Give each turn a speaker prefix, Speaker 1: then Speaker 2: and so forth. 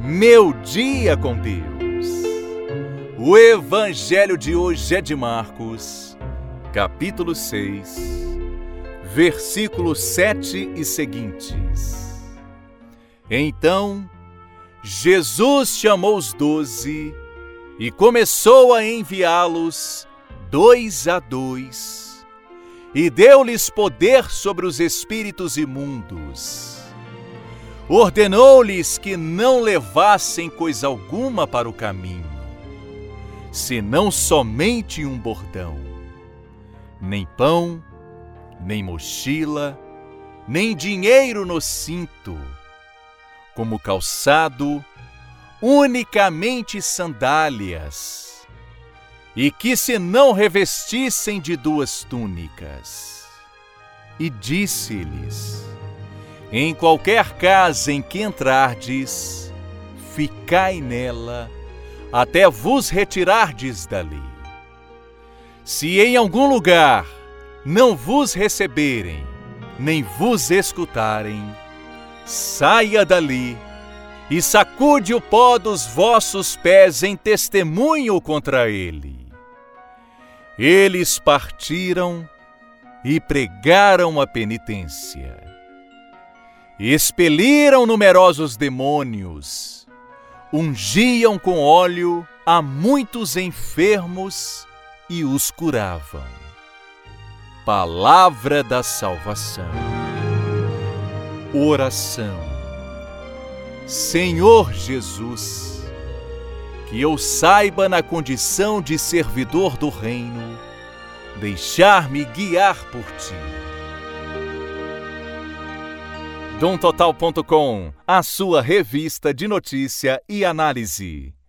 Speaker 1: Meu dia com Deus. O evangelho de hoje é de Marcos, capítulo 6, versículos 7 e seguintes. Então, Jesus chamou os 12 e começou a enviá-los 2 a 2, e deu-lhes poder sobre os espíritos imundos. Ordenou-lhes que não levassem coisa alguma para o caminho, senão somente um bordão. Nem pão, nem mochila, nem dinheiro no cinto. Como calçado, unicamente sandálias. E que se não revestissem de 2 túnicas. E disse-lhes: em qualquer casa em que entrardes, ficai nela, até vos retirardes dali. Se em algum lugar não vos receberem, nem vos escutarem, saia dali e sacude o pó dos vossos pés em testemunho contra ele. Eles partiram e pregaram a penitência. Expeliram numerosos demônios, ungiam com óleo a muitos enfermos e os curavam. Palavra da salvação. Oração. Senhor Jesus, que eu saiba, na condição de servidor do reino, deixar-me guiar por ti. DomTotal.com, a sua revista de notícia e análise.